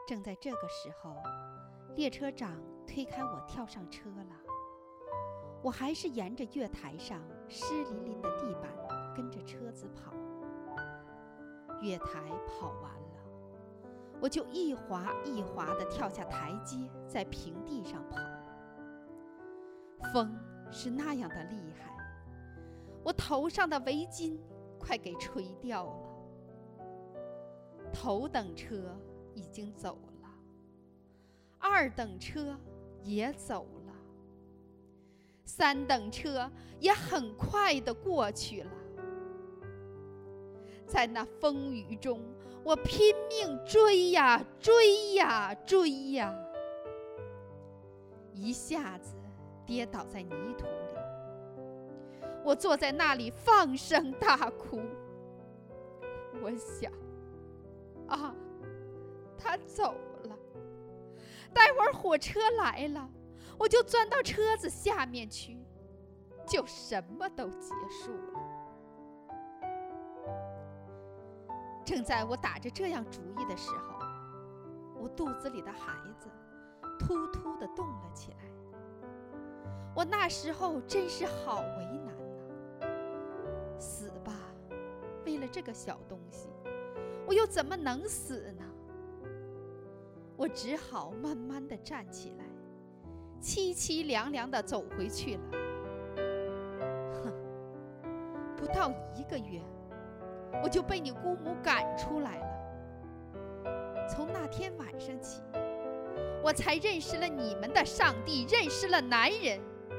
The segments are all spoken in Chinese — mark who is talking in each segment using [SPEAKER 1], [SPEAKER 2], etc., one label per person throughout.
[SPEAKER 1] 正在这个时候，列车长推开我跳上车了。我还是沿着月台上湿淋淋的地板跟着车子跑。月台跑完了，我就一滑一滑地跳下台阶，在平地上跑。风是那样的厉害，我头上的围巾快给吹掉了。头等车已经走了，二等车也走了，三等车也很快地过去了。在那风雨中，我拼命追呀追呀追呀，一下子跌倒在泥土里。我坐在那里放声大哭。我想，他走了，待会儿火车来了，我就钻到车子下面去，就什么都结束了。正在我打着这样主意的时候，我肚子里的孩子突突地动了起来。我那时候真是好为难呐，死吧，为了这个小东西，我又怎么能死呢？我只好慢慢地站起来，凄凄凉凉地走回去了。不到1个月，我就被你姑母赶出来了。从那天晚上起，我才认识了你们的上帝，认识了男人。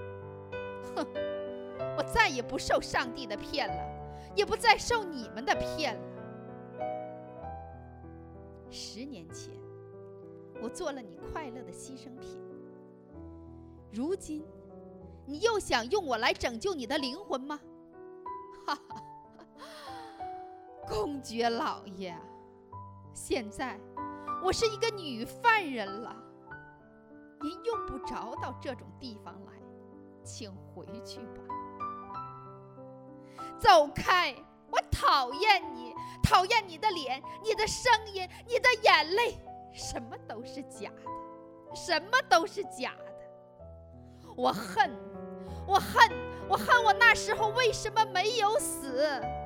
[SPEAKER 1] 我再也不受上帝的骗了，也不再受你们的骗了。10年前，我做了你快乐的牺牲品，如今你又想用我来拯救你的灵魂吗？哈哈，公爵老爷，现在我是一个女犯人了，您用不着到这种地方来，请回去吧。走开，我讨厌你，讨厌你的脸，你的声音，你的眼泪，什么都是假的，什么都是假的。我恨我那时候为什么没有死。